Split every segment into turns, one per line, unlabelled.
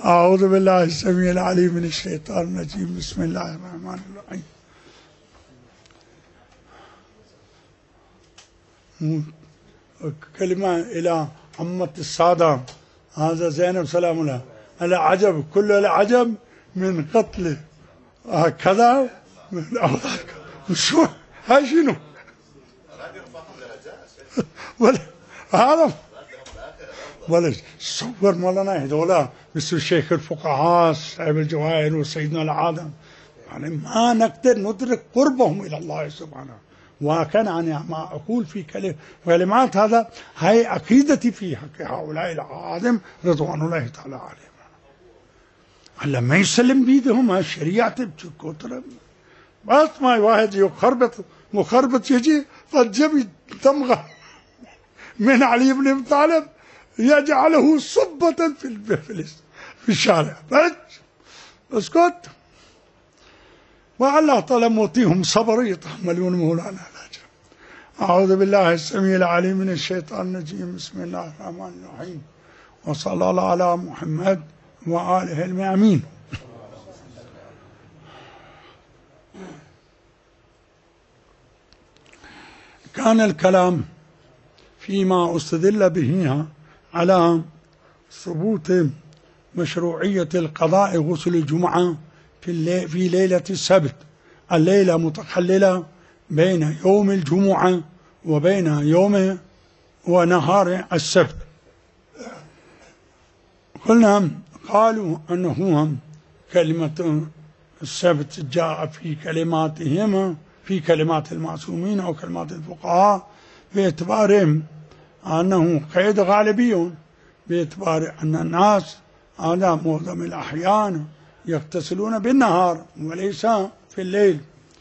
أعوذ بالله السميع العليم من الشيطان الرجيم. بسم الله الرحمن الرحيم. كلمة إلى عمة السادة، هذا زينب سلام الله. العجب كل العجب من قتل كذا من شو هاي شنو ولا هذا ولا صور مولانا هذولا مثل شيخ الفقهاء صاحب الجواهر وسيدنا العالم، يعني ما نقدر ندرك قربهم إلى الله سبحانه. وكان يعني ما أقول في كلمات هذا هي عقيدتي في حق هؤلاء العالم رضوان الله تعالى عليهم. هلا ما يسلم بيدهم الشريعة بكتر، بس ما واحد مخربط يجي فالجبي تمغى من علي بن ابي طالب يجعله صبة في الشارع. اسكت. والله تعالى موتيهم صبر يتحملون مولانا. أعوذ بالله السميع العليم من الشيطان الرجيم. بسم الله الرحمن الرحيم. وصلى الله على محمد وآله المأمين. كان الكلام فيما استدل به على ثبوت مشروعية القضاء غسل الجمعة في ليلة السبت، الليلة متخللة بين يوم الجمعة وبين يوم ونهار السبت. قالوا أنه كلمة السبت جاء في كلماتهم في كلمات المعصومين أو كلمات الفقهاء باعتبار أنه قيد غالبي، باعتبار أن الناس على معظم الأحيان يغتسلون بالنهار وليس في الليل،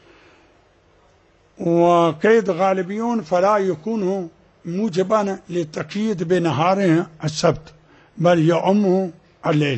وقيد غالبيون فلا يكون موجبا للتقييد بنهار السبت بل يعم الليل.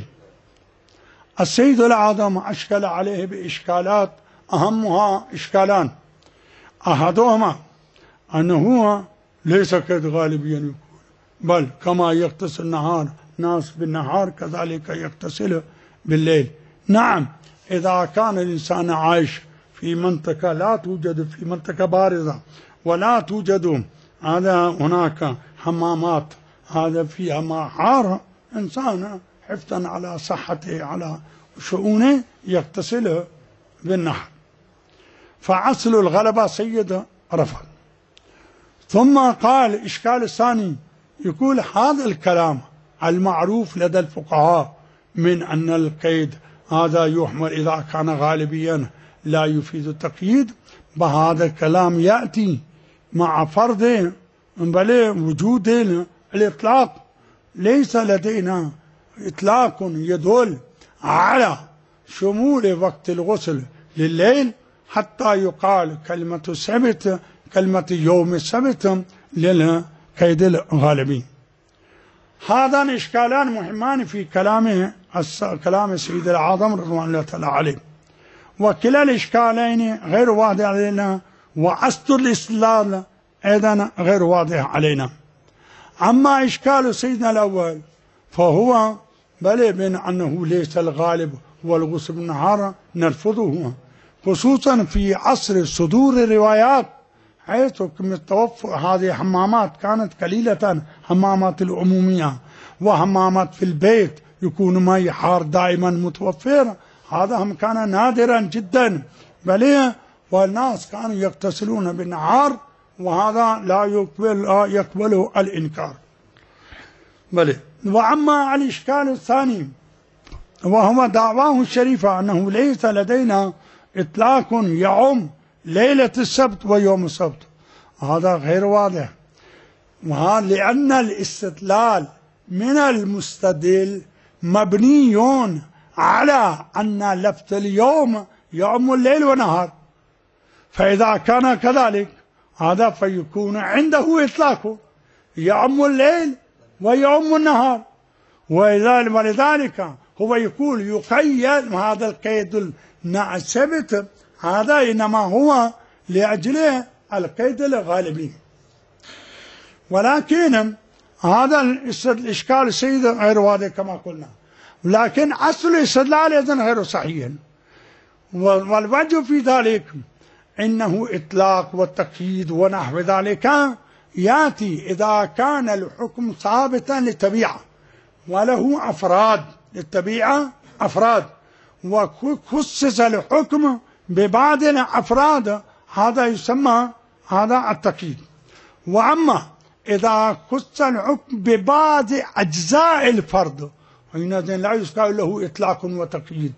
السيد الأعظم أشكل عليه بإشكالات أهمها إشكالان، أحدهما أنه ليس قيد غالبيا يكون، بل كما يغتسل النهار ناس بالنهار كذلك يغتسل بالليل. نعم، إذا كان الإنسان عايش في منطقة لا توجد في منطقة باردة ولا توجد هناك حمامات هذا فيها ماء حار، إنسان حفظا على صحته على شؤونه يغتسل بالنهر. فعسل الغلبة سيد رفض. ثم قال إشكال الثاني، يقول هذا الكلام المعروف لدى الفقهاء من أن القيد هذا يحمل إذا كان غالبيا لا يفيد التقييد، بهذا الكلام يأتي مع فرض بل وجود الإطلاق. ليس لدينا إطلاق يدل على شمول وقت الغسل لليل حتى يقال كلمة السبت كلمة يوم السبت للقيد الغالبي. هذان إشكالان مهمان في كلام السيد الأعظم رضوان الله تعالى عليه، وكلا الإشكالين غير واضح علينا، وأصل الاستدلال أيضا غير واضح علينا. أما إشكال سيدنا الأول فهو بل من أنه ليس الغالب هو الغسل بالنهار نرفضه، خصوصا في عصر صدور الروايات حيث توفر هذه حمامات كانت قليلة، حمامات العمومية وحمامات في البيت يكون ماء حار دائما متوفر، هذا هم كان نادرا جدا بل والناس كانوا يغتسلون بالنهار، وهذا لا يقبله الإنكار بل. وأما الإشكال الثاني وهو دعواه الشريفة أنه ليس لدينا إطلاق يعم ليلة السبت ويوم السبت، هذا غير واضح، لأن الاستدلال من المستدل مبني على أن لفظ اليوم يعم الليل والنهار، فإذا كان كذلك هذا فيكون عنده إطلاق يعم الليل ويعم النهار، ولذلك هو يقول يقيد هذا القيد السبت، هذا إنما هو لأجل القيد الغالبي. ولكن هذا الإشكال السيد غير واضح كما قلنا. لكن أصل الاستدلال إذن غير صحيح. والوجه في ذلك إنه إطلاق والتقييد ونحو ذلك يأتي إذا كان الحكم ثابتا للطبيعة وله أفراد، للطبيعة أفراد، وخصص الحكم ببعض الأفراد، هذا يسمى هذا التقييد. وأما إذا خص الحكم ببعض أجزاء الفرد حينئذ لا يقال له إطلاق وتقييد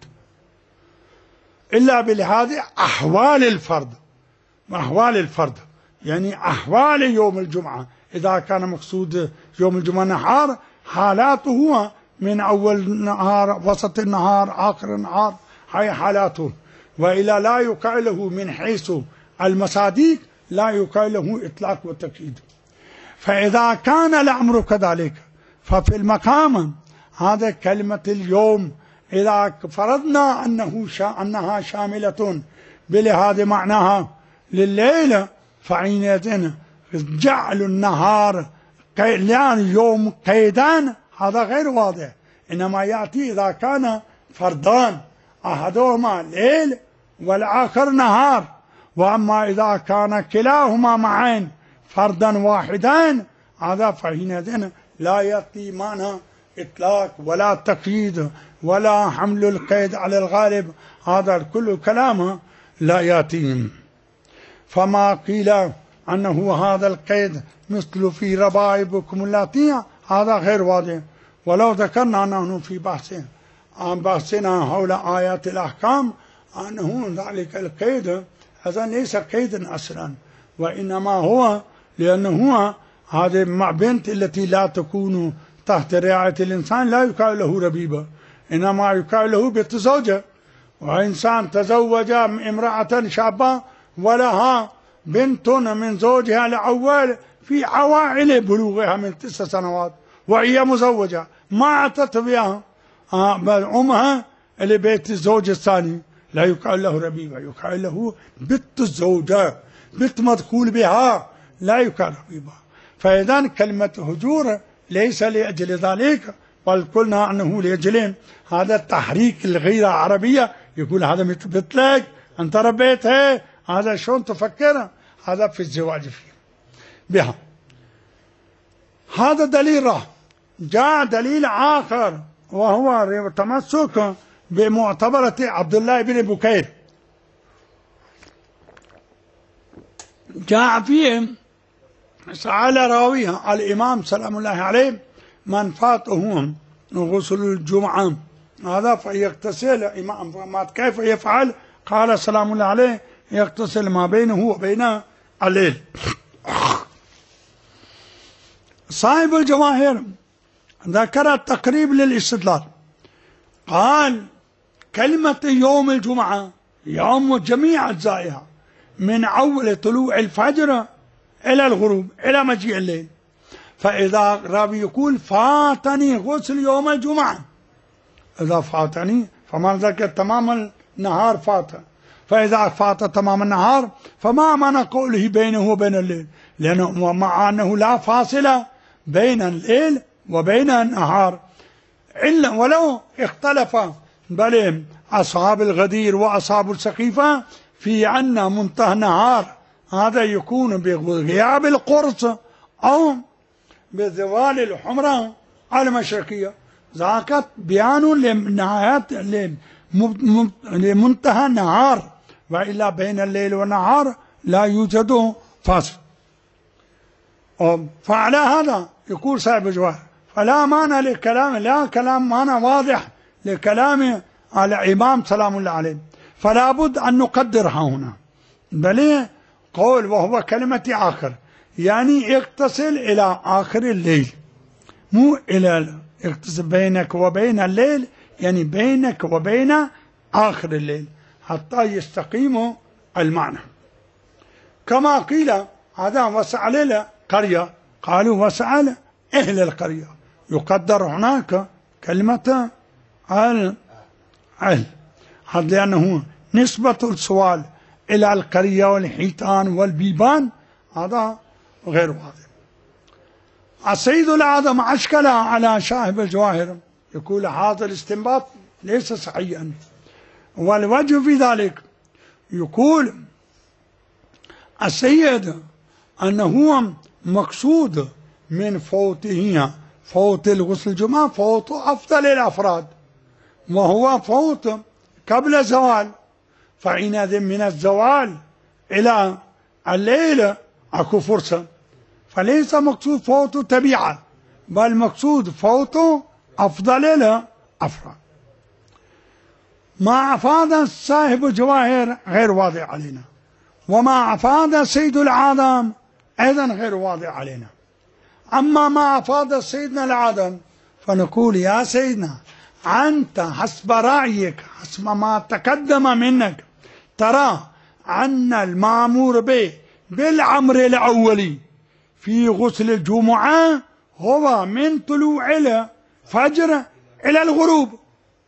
إلا بلحاظ أحوال الفرد. أحوال الفرد يعني أحوال يوم الجمعة، إذا كان مقصود يوم الجمعة نهار، حالاته من أول النهار، وسط النهار، آخر النهار، هاي حالاته. وإلا لا يقال له من حيث المصادق، لا يقال له إطلاق وتقييد. فإذا كان الأمر كذلك ففي المقام هذا كلمة اليوم إذا فرضنا أنها شاملة بلهذا معناها لليلة، فحينئذ جعل النهار يوم قيدان هذا غير واضح، إنما يأتي إذا كان فردان أحدهما ليل والآخر نهار. وأما إذا كان كلاهما معين فردا واحدين هذا فحينئذ لا يأتي معنى إطلاق ولا تقييد ولا حمل القيد على الغالب، هذا كل كلام لا يأتي. فما قيل أنه هذا القيد مثل في ربائبكم اللاتي هذا غير واضح. ولو ذكرنا نحن في بحثنا حول آيات الأحكام أنه ذلك القيد هذا ليس قيدا أصلا، وإنما هو لأنه هذه مع بنت التي لا تكون تحت رعاية الإنسان لا يقال له ربيبة، إنما يقال له بنت زوجة. وإنسان تزوج امرأة شابة ولها بنت من زوجها الأول في عوائل بلوغها من 9 سنوات وهي مزوجة، ما أتت بها أمها لبيت الزوج الثاني، لا يقال له ربيبة، يقال له بنت الزوجة، بنت مدخول بها، لا يقال ربيبة. فإذا كلمة هجور ليس لأجل ذلك، بل قلنا أنه لأجل هذا التحريك الغير عربية، يقول هذا مثلك أنت ربيتها، هذا شلون تفكر، هذا في الزواج فيه بها. هذا دليل راه. جاء دليل آخر وهو تمسك بمعتبرة عبد الله بن بكير، جاء فيه سأل راويها الإمام سلام الله عليه من فاته غسل الجمعة هذا فيغتسل، إمام كيف يفعل؟ قال سلام الله عليه يغتسل ما بينه وبين الليل. صاحب الجواهر ذكر التقريب للاستدلال، قال كلمة يوم الجمعة يوم جميع أجزائها من أول طلوع الفجر إلى الغروب إلى مجيء الليل. فإذا راوي يقول فاتني غسل يوم الجمعة، إذا فاتني فما ذاك تمام النهار فات، فإذا فات تمام النهار فما معنى قوله بينه وبين الليل؟ لأنه مع أنه لا فاصلة بين الليل وبين النهار، إلا ولو اختلف بل أصحاب الغدير وأصحاب السقيفة في أن منتهى النهار هذا يكون بغياب القرص أو بزوال الحمرة المشرقية، ذاك بيان لنهاية لمنتهى النهار، وإلا بين الليل والنهار لا يوجد فاصل. فعلى هذا يقول صاحب الجواهر فلا معنى للكلام، لا كلام معنى واضح لكلام الإمام سلام الله عليه، فلا بد أن نقدرها هنا. بل قول وهو كلمة آخر يعني يغتسل إلى آخر الليل، مو إلى يغتسل بينك وبين الليل، يعني بينك وبين آخر الليل حتى يستقيم المعنى. كما قيل هذا وسأل القرية، قالوا وسأل أهل القرية، يقدر هناك كلمة أهل، لأنه نسبة السؤال إلى القرية والحيتان والبيبان هذا غير واضح. السيد الأعظم أشكل على صاحب الجواهر، يقول هذا الاستنباط ليس صحيحا. والوجه في ذلك يقول السيد أنه مقصود من فوته فوت الغسل الجمعة فوت أفضل الأفراد، وهو فوت قبل الزوال، فحينئذ من الزوال إلى الليل أكو فرصة، فليس مقصود فوت تبيعة، بل مقصود فوت أفضل الأفراد. ما أفاد صاحب الجواهر غير واضح علينا، وما أفاد سيد العالم أيضا غير واضح علينا. أما ما أفاد سيدنا العالم فنقول يا سيدنا أنت حسب رأيك حسب ما تقدم منك ترى أن المأمور به بالأمر الأولي في غسل الجمعة هو من طلوع الفجر إلى الغروب،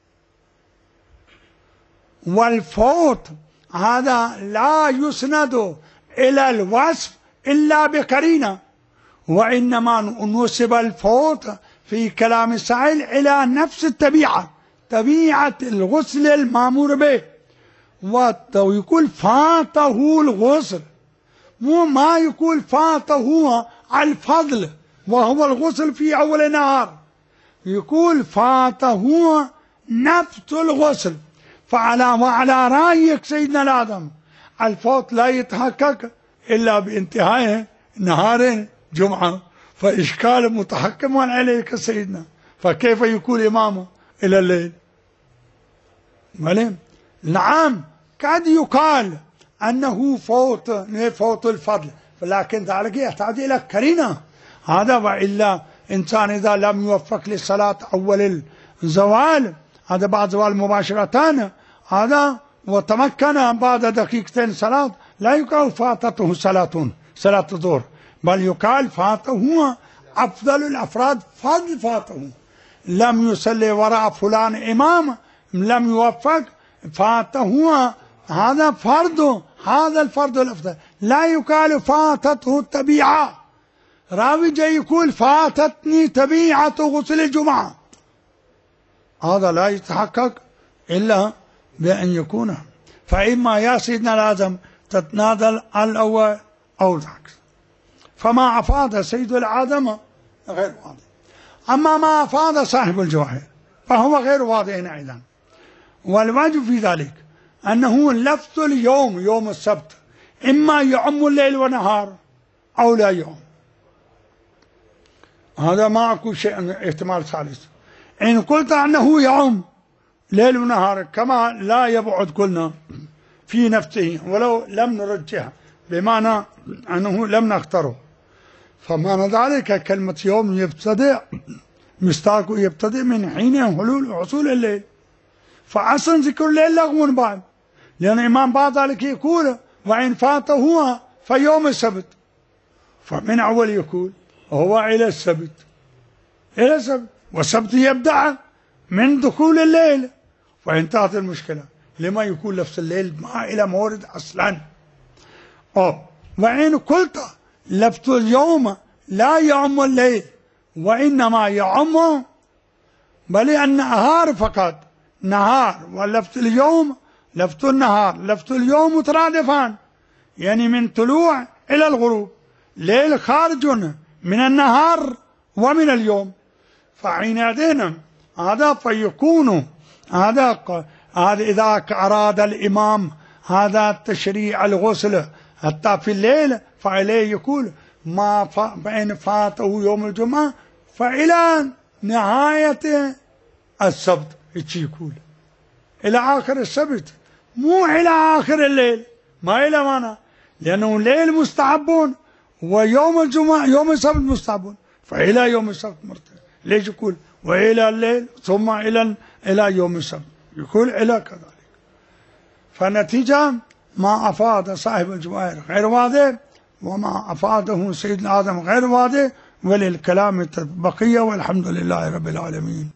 والفوت هذا لا يسند إلى الوصف إلا بقرينة، وإنما نسب الفوت في كلام السائل إلى نفس الطبيعة، طبيعة الغسل المأمور به، ويقول فاته الغسل، مو ما يقول فاته الفضل وهو الغسل في أول النهار، يقول فاته نفس الغسل. وعلى رأيك سيدنا العالم الفوت لا يتحقق إلا بانتهاء نهار جمعة، فإشكال متحكم عليك سيدنا، فكيف يكون إمامه إلى الليل؟ نعم قد يقال أنه فوت الفضل، ولكن ذلك يحتاج إلى قرينة. هذا وإلا إنسان إذا لم يوفق للصلاة أول الزوال، هذا بعد زوال مباشرة، هذا وتمكن بعد دقيقتين صلاة، لا يقال فاتته صلاة الظهر، بل يقال فاته أفضل الأفراد فضل فاته، لم يصلي وراء فلان إمام لم يوفق فاته هذا فرض، هذا الفرض الأفضل، لا يقال فاتته الطبيعة. راوي جاي يقول فاتتني طبيعة غسل الجمعة، هذا لا يتحقق إلا بأن يكون، فإما يا سيدنا العالم تتنادى الأول أو العكس. فما أفاد سيد العالم غير واضح. أما ما أفاد صاحب الجواهر فهو غير واضح أيضا. والوجه في ذلك أنه لفظ اليوم يوم السبت إما يعم الليل والنهار أو لا يعم، هذا ما أكو شيء احتمال ثالث. إن قلت أنه يعم ليل ونهار كما لا يبعد قلنا في نفسه ولو لم نرجح بمعنى أنه لم نختاره، فمعنى ذلك كلمة يوم يبتدئ مستاق يبتدئ من حين حصول الليل، فأصلا ذكر الليل لغو بعد، لأن الإمام بعد ذلك يقول وإن فاته فيوم السبت، فمن أول يقول هو إلى السبت والسبت يبدأ من دخول الليل، وانتهت المشكلة. لما يكون لفظ الليل ما إلى مورد أصلا. وإن قلت لفظ اليوم لا يعم الليل وإنما يعم بل النهار فقط، نهار ولفظ اليوم لفظ النهار لفظ اليوم مترادفان، يعني من طلوع إلى الغروب، ليل خارج من النهار ومن اليوم، فحينئذ هذا فيكون هذا إذا أراد الإمام هذا تشريع الغسل حتى في الليل فعليه يقول ما فإن فاته يوم الجمعة فإلى نهاية السبت، يقول إلى آخر السبت، مو إلى آخر الليل، ما إلى معنى، لأنه الليل مستحبون ويوم الجمعة يوم السبت مستحبون، فإلى يوم السبت مرتين. ليش يقول وإلى الليل ثم إلى يوم السبت، يقول إلى كذلك. فنتيجة ما أفاد صاحب الجواهر غير واضح، وما أفاده سيدنا آدم غير واضح، وللكلام بقية، والحمد لله رب العالمين.